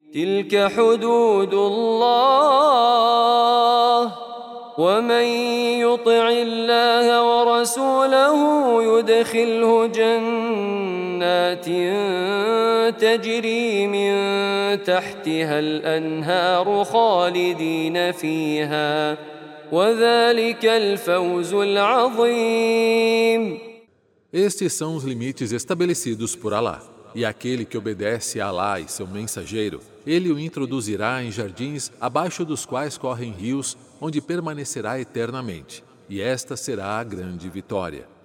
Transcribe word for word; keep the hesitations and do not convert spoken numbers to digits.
تلك حدود الله ومن يطع الله ورسوله يدخله جنات تجري من تحتها الأنهار خالدين فيها وذلك الفوز العظيم. Estes são os limites estabelecidos por Alá. E aquele que obedece a Alá e seu mensageiro, ele o introduzirá em jardins abaixo dos quais correm rios, onde permanecerá eternamente. E esta será a grande vitória.